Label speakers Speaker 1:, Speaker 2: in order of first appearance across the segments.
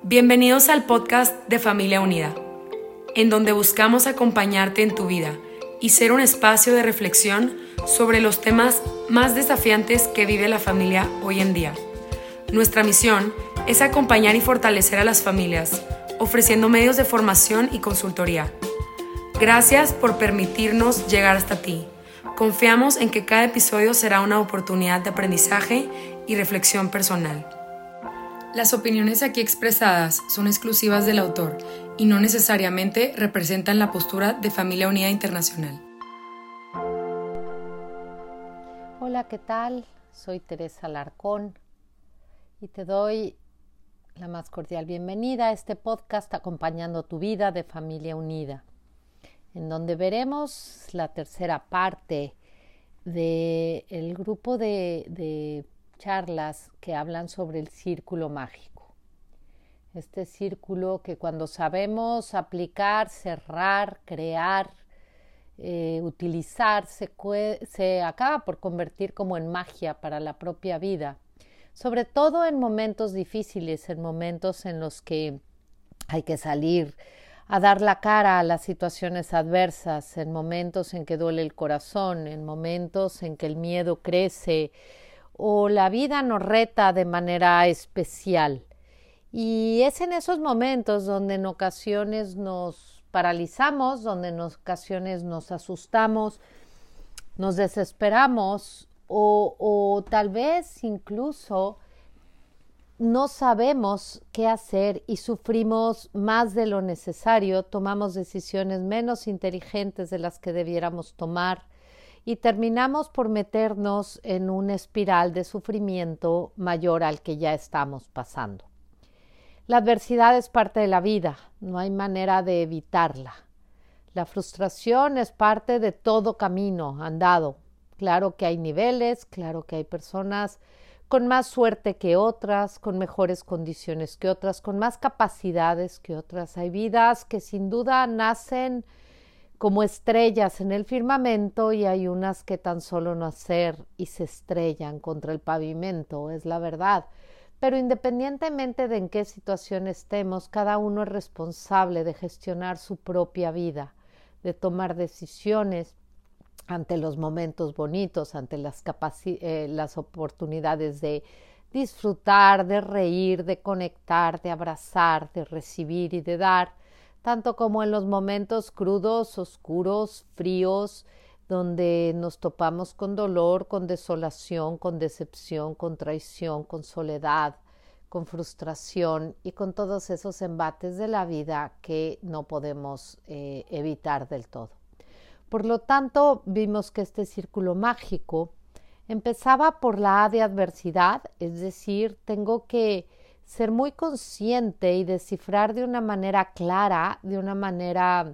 Speaker 1: Bienvenidos al podcast de Familia Unida, en donde buscamos acompañarte en tu vida y ser un espacio de reflexión sobre los temas más desafiantes que vive la familia hoy en día. Nuestra misión es acompañar y fortalecer a las familias, ofreciendo medios de formación y consultoría. Gracias por permitirnos llegar hasta ti. Confiamos en que cada episodio será una oportunidad de aprendizaje y reflexión personal. Las opiniones aquí expresadas son exclusivas del autor y no necesariamente representan la postura de Familia Unida Internacional.
Speaker 2: Hola, ¿qué tal? Soy Teresa Alarcón y te doy la más cordial bienvenida a este podcast Acompañando tu vida de Familia Unida, en donde veremos la tercera parte del grupo de charlas que hablan sobre el círculo mágico. Este círculo que cuando sabemos aplicar, cerrar, crear, utilizar, se acaba por convertir como en magia para la propia vida, sobre todo en momentos difíciles, en momentos en los que hay que salir a dar la cara a las situaciones adversas, en momentos en que duele el corazón, en momentos en que el miedo crece o la vida nos reta de manera especial. Y es en esos momentos donde en ocasiones nos paralizamos, donde en ocasiones nos asustamos, nos desesperamos o tal vez incluso no sabemos qué hacer y sufrimos más de lo necesario, tomamos decisiones menos inteligentes de las que debiéramos tomar y terminamos por meternos en una espiral de sufrimiento mayor al que ya estamos pasando. La adversidad es parte de la vida, no hay manera de evitarla. La frustración es parte de todo camino andado. Claro que hay niveles, claro que hay personas con más suerte que otras, con mejores condiciones que otras, con más capacidades que otras. Hay vidas que sin duda nacen como estrellas en el firmamento y hay unas que tan solo nacer y se estrellan contra el pavimento, es la verdad. Pero independientemente de en qué situación estemos, cada uno es responsable de gestionar su propia vida, de tomar decisiones ante los momentos bonitos, ante las oportunidades de disfrutar, de reír, de conectar, de abrazar, de recibir y de dar, tanto como en los momentos crudos, oscuros, fríos, donde nos topamos con dolor, con desolación, con decepción, con traición, con soledad, con frustración y con todos esos embates de la vida que no podemos evitar del todo. Por lo tanto, vimos que este círculo mágico empezaba por la A de adversidad, es decir, tengo que ser muy consciente y descifrar de una manera clara, de una manera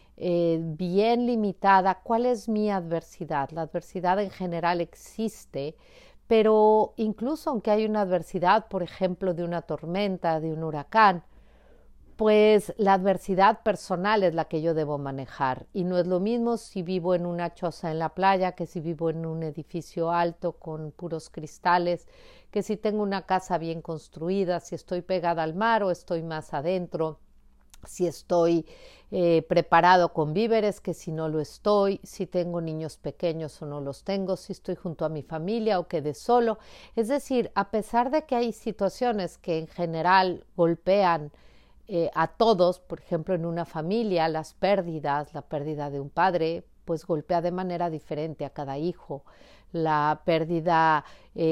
Speaker 2: bien limitada, cuál es mi adversidad. La adversidad en general existe, pero incluso aunque hay una adversidad, por ejemplo, de una tormenta, de un huracán, pues la adversidad personal es la que yo debo manejar y no es lo mismo si vivo en una choza en la playa que si vivo en un edificio alto con puros cristales, que si tengo una casa bien construida, si estoy pegada al mar o estoy más adentro, si estoy preparado con víveres, que si no lo estoy, si tengo niños pequeños o no los tengo, si estoy junto a mi familia o quedé solo. Es decir, a pesar de que hay situaciones que en general golpean a todos, por ejemplo, en una familia, las pérdidas, la pérdida de un padre, pues golpea de manera diferente a cada hijo. La pérdida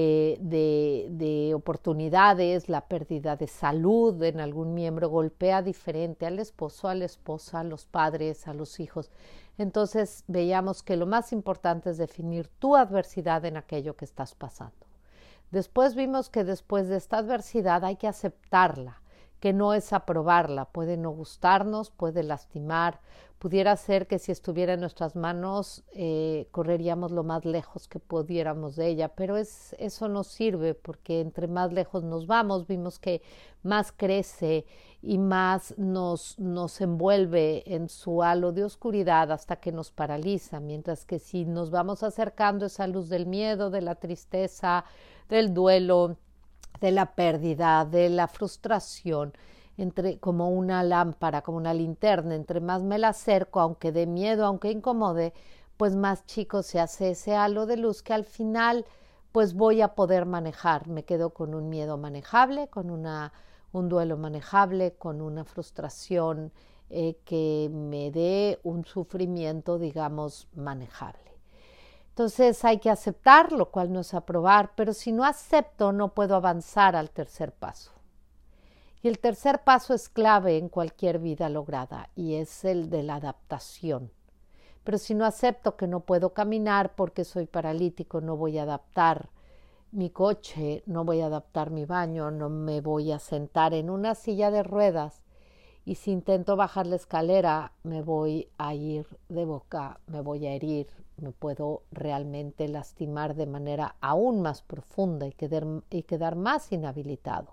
Speaker 2: de oportunidades, la pérdida de salud en algún miembro golpea diferente al esposo, a la esposa, a los padres, a los hijos. Entonces veíamos que lo más importante es definir tu adversidad en aquello que estás pasando. Después vimos que después de esta adversidad hay que aceptarla, que no es aprobarla, puede no gustarnos, puede lastimar, pudiera ser que si estuviera en nuestras manos correríamos lo más lejos que pudiéramos de ella, pero eso no sirve porque entre más lejos nos vamos, vimos que más crece y más nos envuelve en su halo de oscuridad hasta que nos paraliza, mientras que si nos vamos acercando a esa luz del miedo, de la tristeza, del duelo, de la pérdida, de la frustración, como una lámpara, como una linterna. Entre más me la acerco, aunque dé miedo, aunque incomode, pues más chico se hace ese halo de luz que al final pues voy a poder manejar. Me quedo con un miedo manejable, con un duelo manejable, con una frustración que me dé un sufrimiento, digamos, manejable. Entonces hay que aceptar, lo cual no es aprobar, pero si no acepto no puedo avanzar al tercer paso. Y el tercer paso es clave en cualquier vida lograda y es el de la adaptación. Pero si no acepto que no puedo caminar porque soy paralítico, no voy a adaptar mi coche, no voy a adaptar mi baño, no me voy a sentar en una silla de ruedas y si intento bajar la escalera me voy a ir de boca, me voy a herir, me puedo realmente lastimar de manera aún más profunda y quedar más inhabilitado.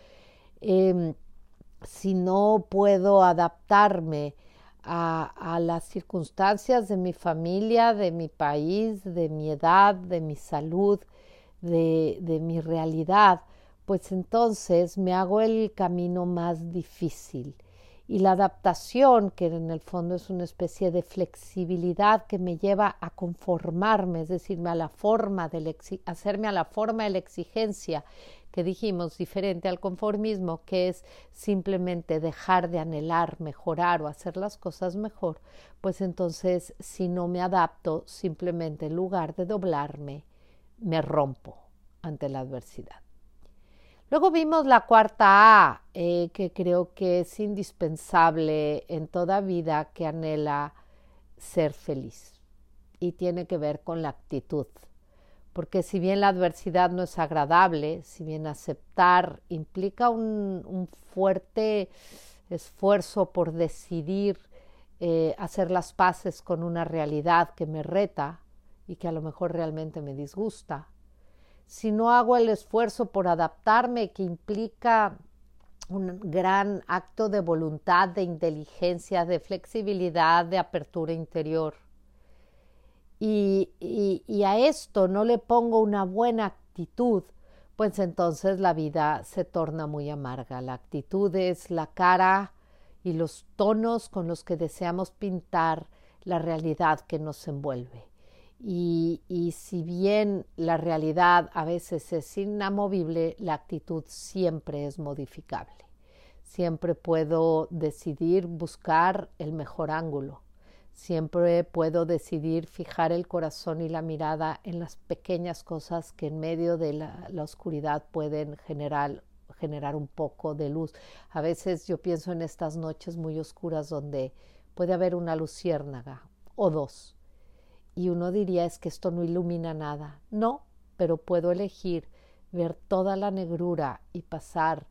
Speaker 2: Si no puedo adaptarme a las circunstancias de mi familia, de mi país, de mi edad, de mi salud, de mi realidad, pues entonces me hago el camino más difícil. Y la adaptación, que en el fondo es una especie de flexibilidad que me lleva a conformarme, es decir, hacerme a la forma de la exigencia que dijimos, diferente al conformismo, que es simplemente dejar de anhelar, mejorar o hacer las cosas mejor, pues entonces si no me adapto, simplemente en lugar de doblarme, me rompo ante la adversidad. Luego vimos la cuarta A, que creo que es indispensable en toda vida que anhela ser feliz y tiene que ver con la actitud. Porque si bien la adversidad no es agradable, si bien aceptar implica un fuerte esfuerzo por decidir hacer las paces con una realidad que me reta y que a lo mejor realmente me disgusta, si no hago el esfuerzo por adaptarme, que implica un gran acto de voluntad, de inteligencia, de flexibilidad, de apertura interior, y a esto no le pongo una buena actitud, pues entonces la vida se torna muy amarga. La actitud es la cara y los tonos con los que deseamos pintar la realidad que nos envuelve. Y si bien la realidad a veces es inamovible, la actitud siempre es modificable. Siempre puedo decidir buscar el mejor ángulo. Siempre puedo decidir fijar el corazón y la mirada en las pequeñas cosas que en medio de la oscuridad pueden generar un poco de luz. A veces yo pienso en estas noches muy oscuras donde puede haber una luciérnaga o dos. Y uno diría, es que esto no ilumina nada. No, pero puedo elegir ver toda la negrura y pasar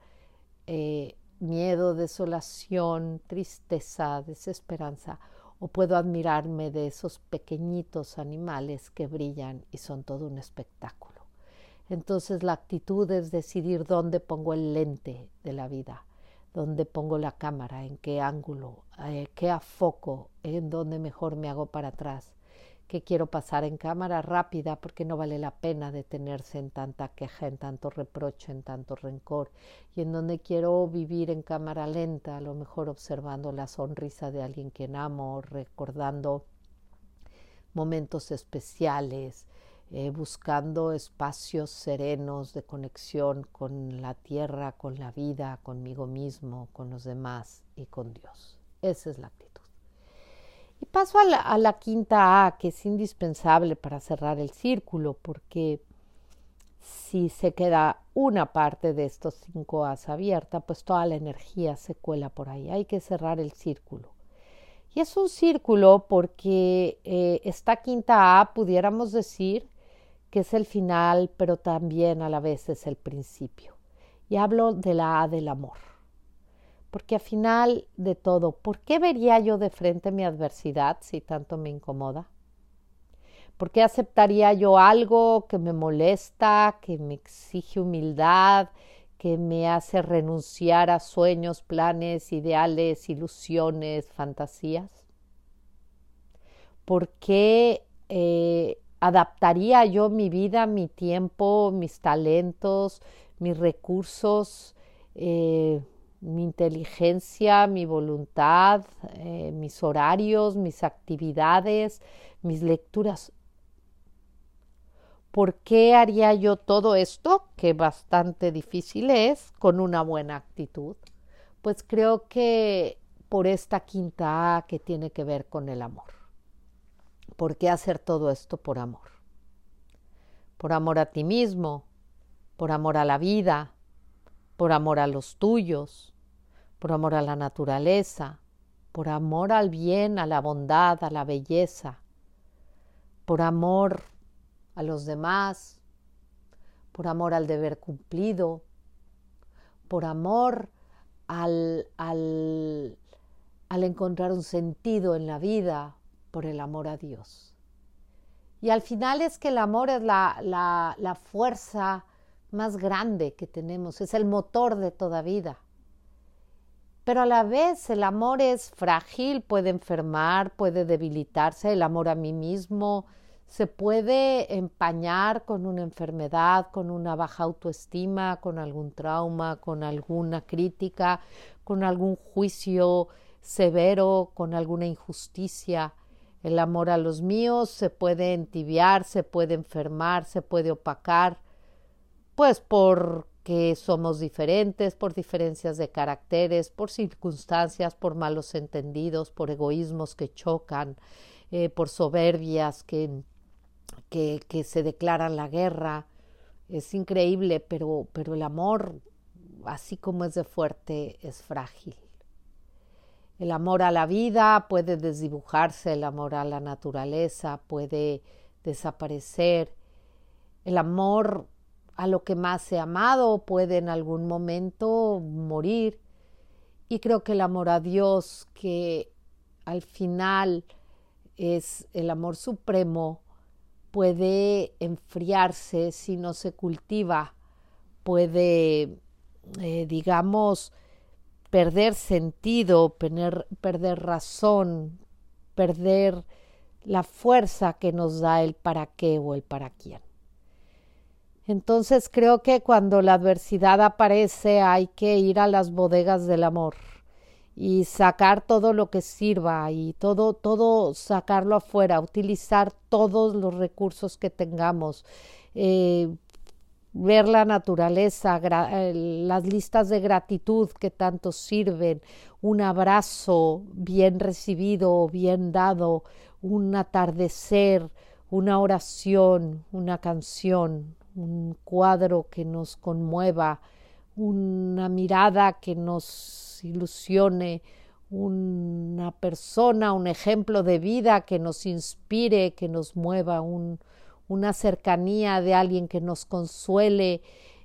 Speaker 2: miedo, desolación, tristeza, desesperanza. O puedo admirarme de esos pequeñitos animales que brillan y son todo un espectáculo. Entonces la actitud es decidir dónde pongo el lente de la vida, dónde pongo la cámara, en qué ángulo, qué afoco, en dónde mejor me hago para atrás. Que quiero pasar en cámara rápida porque no vale la pena detenerse en tanta queja, en tanto reproche, en tanto rencor, y en donde quiero vivir en cámara lenta, a lo mejor observando la sonrisa de alguien quien amo, recordando momentos especiales, buscando espacios serenos de conexión con la tierra, con la vida, conmigo mismo, con los demás y con Dios. Esa es la actitud. Y paso a la quinta A, que es indispensable para cerrar el círculo, porque si se queda una parte de estos 5 A's abierta, pues toda la energía se cuela por ahí. Hay que cerrar el círculo. Y es un círculo porque esta quinta A pudiéramos decir que es el final, pero también a la vez es el principio. Y hablo de la A del amor. Porque al final de todo, ¿por qué vería yo de frente mi adversidad si tanto me incomoda? ¿Por qué aceptaría yo algo que me molesta, que me exige humildad, que me hace renunciar a sueños, planes, ideales, ilusiones, fantasías? ¿Por qué adaptaría yo mi vida, mi tiempo, mis talentos, mis recursos, mi inteligencia, mi voluntad, mis horarios, mis actividades, mis lecturas. ¿Por qué haría yo todo esto, que bastante difícil es, con una buena actitud? Pues creo que por esta quinta A que tiene que ver con el amor. ¿Por qué hacer todo esto por amor? Por amor a ti mismo, por amor a la vida, por amor a los tuyos, por amor a la naturaleza, por amor al bien, a la bondad, a la belleza, por amor a los demás, por amor al deber cumplido, por amor al encontrar un sentido en la vida, por el amor a Dios. Y al final es que el amor es la fuerza más grande que tenemos, es el motor de toda vida. Pero a la vez el amor es frágil, puede enfermar, puede debilitarse. El amor a mí mismo se puede empañar con una enfermedad, con una baja autoestima, con algún trauma, con alguna crítica, con algún juicio severo, con alguna injusticia. El amor a los míos se puede entibiar, se puede enfermar, se puede opacar, pues porque somos diferentes, por diferencias de caracteres, por circunstancias, por malos entendidos, por egoísmos que chocan, por soberbias que se declaran la guerra. Es increíble, pero el amor, así como es de fuerte, es frágil. El amor a la vida puede desdibujarse, el amor a la naturaleza puede desaparecer. El amor a lo que más he amado puede en algún momento morir. Y creo que el amor a Dios, que al final es el amor supremo, puede enfriarse si no se cultiva, puede, perder sentido, perder razón, perder la fuerza que nos da el para qué o el para quién. Entonces creo que cuando la adversidad aparece hay que ir a las bodegas del amor y sacar todo lo que sirva y todo sacarlo afuera, utilizar todos los recursos que tengamos, ver la naturaleza, las listas de gratitud que tanto sirven, un abrazo bien recibido, bien dado, un atardecer, una oración, una canción, un cuadro que nos conmueva, una mirada que nos ilusione, una persona, un ejemplo de vida que nos inspire, que nos mueva, una cercanía de alguien que nos consuele,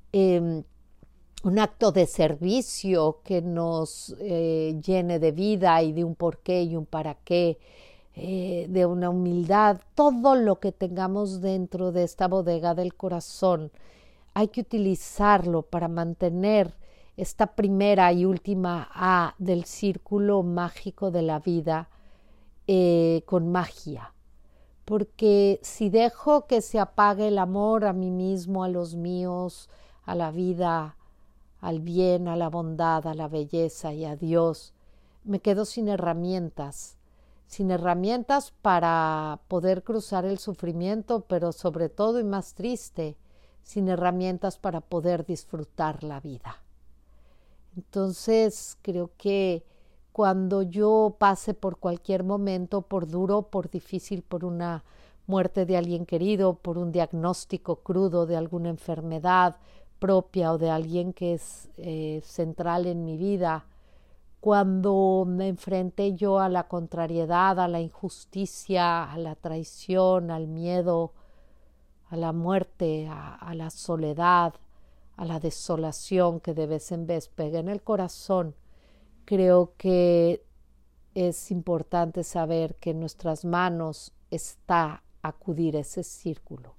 Speaker 2: un acto de servicio que nos llene de vida y de un porqué y un para qué, de una humildad. Todo lo que tengamos dentro de esta bodega del corazón hay que utilizarlo para mantener esta primera y última A del círculo mágico de la vida con magia. Porque si dejo que se apague el amor a mí mismo, a los míos, a la vida, al bien, a la bondad, a la belleza y a Dios, me quedo sin herramientas para poder cruzar el sufrimiento, pero sobre todo y más triste, sin herramientas para poder disfrutar la vida. Entonces creo que cuando yo pase por cualquier momento, por duro, por difícil, por una muerte de alguien querido, por un diagnóstico crudo de alguna enfermedad propia o de alguien que es central en mi vida, cuando me enfrenté yo a la contrariedad, a la injusticia, a la traición, al miedo, a la muerte, a la soledad, a la desolación que de vez en vez pega en el corazón, creo que es importante saber que en nuestras manos está acudir a ese círculo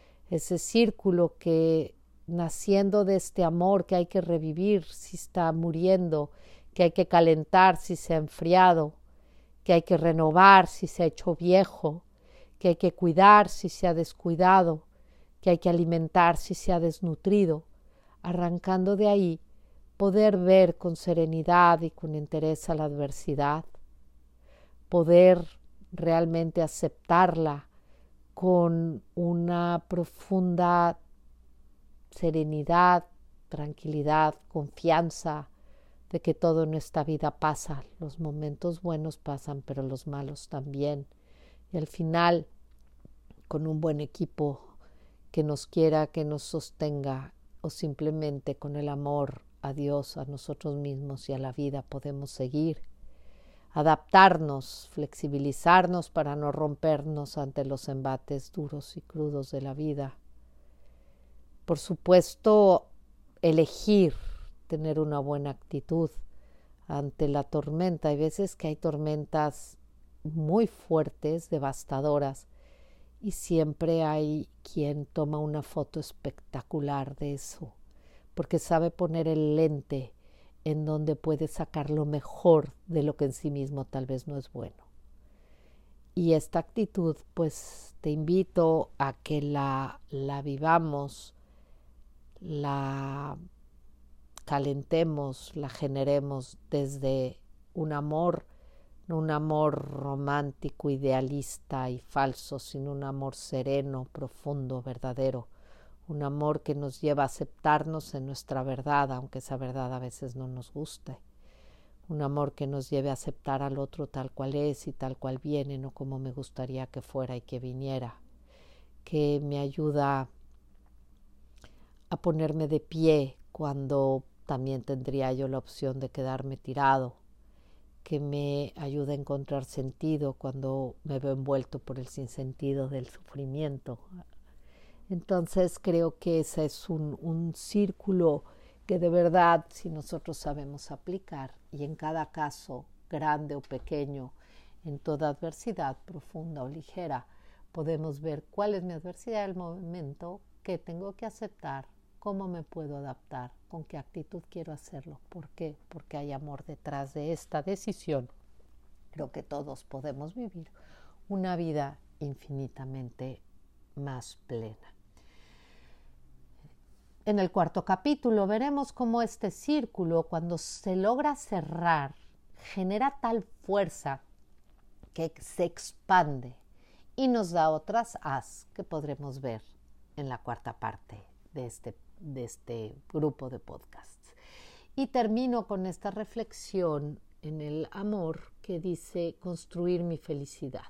Speaker 2: que naciendo de este amor que hay que revivir si está muriendo, que hay que calentar si se ha enfriado, que hay que renovar si se ha hecho viejo, que hay que cuidar si se ha descuidado, que hay que alimentar si se ha desnutrido, arrancando de ahí poder ver con serenidad y con interés a la adversidad, poder realmente aceptarla con una profunda serenidad, tranquilidad, confianza de que todo en esta vida pasa. Los momentos buenos pasan, pero los malos también. Y al final, con un buen equipo que nos quiera, que nos sostenga, o simplemente con el amor a Dios, a nosotros mismos y a la vida, podemos seguir, adaptarnos, flexibilizarnos para no rompernos ante los embates duros y crudos de la vida. Por supuesto, elegir tener una buena actitud ante la tormenta. Hay veces que hay tormentas muy fuertes, devastadoras, y siempre hay quien toma una foto espectacular de eso, porque sabe poner el lente en donde puede sacar lo mejor de lo que en sí mismo tal vez no es bueno. Y esta actitud, pues te invito a que la vivamos, la calentemos, la generemos desde un amor, no un amor romántico, idealista y falso, sino un amor sereno, profundo, verdadero, un amor que nos lleva a aceptarnos en nuestra verdad, aunque esa verdad a veces no nos guste, un amor que nos lleve a aceptar al otro tal cual es y tal cual viene, no como me gustaría que fuera y que viniera, que me ayuda a ponerme de pie cuando también tendría yo la opción de quedarme tirado, que me ayuda a encontrar sentido cuando me veo envuelto por el sinsentido del sufrimiento. Entonces creo que ese es un círculo que de verdad, si nosotros sabemos aplicar, y en cada caso, grande o pequeño, en toda adversidad, profunda o ligera, podemos ver cuál es mi adversidad del momento, qué tengo que aceptar, cómo me puedo adaptar, con qué actitud quiero hacerlo. ¿Por qué? Porque hay amor detrás de esta decisión. Creo que todos podemos vivir una vida infinitamente más plena. En el cuarto capítulo veremos cómo este círculo, cuando se logra cerrar, genera tal fuerza que se expande y nos da otras as que podremos ver en la cuarta parte de este grupo de podcasts. Y termino con esta reflexión en el amor que dice construir mi felicidad.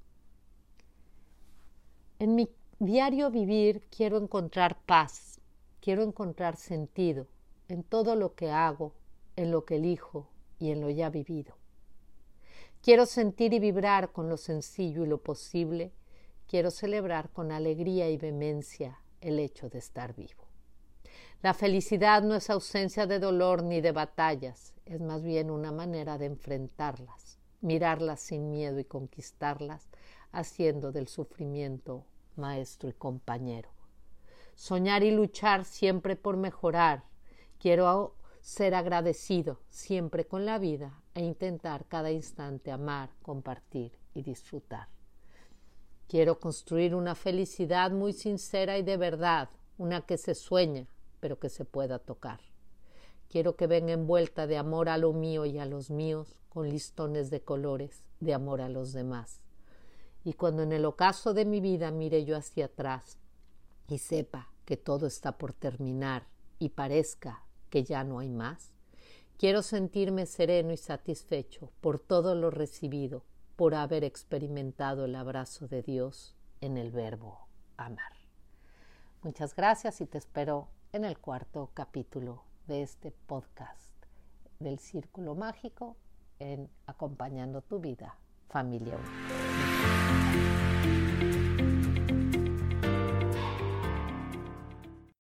Speaker 2: En mi diario vivir quiero encontrar paz, quiero encontrar sentido en todo lo que hago, en lo que elijo y en lo ya vivido. Quiero sentir y vibrar con lo sencillo y lo posible. Quiero celebrar con alegría y vehemencia el hecho de estar vivo. La felicidad no es ausencia de dolor ni de batallas, es más bien una manera de enfrentarlas, mirarlas sin miedo y conquistarlas, haciendo del sufrimiento maestro y compañero. Soñar y luchar siempre por mejorar. Quiero ser agradecido siempre con la vida e intentar cada instante amar, compartir y disfrutar. Quiero construir una felicidad muy sincera y de verdad, una que se sueña, pero que se pueda tocar. Quiero que venga envuelta de amor a lo mío y a los míos, con listones de colores, de amor a los demás. Y cuando en el ocaso de mi vida mire yo hacia atrás y sepa que todo está por terminar y parezca que ya no hay más, quiero sentirme sereno y satisfecho por todo lo recibido, por haber experimentado el abrazo de Dios en el verbo amar. Muchas gracias y te espero en el cuarto capítulo de este podcast del Círculo Mágico en Acompañando tu Vida, Familia Unida.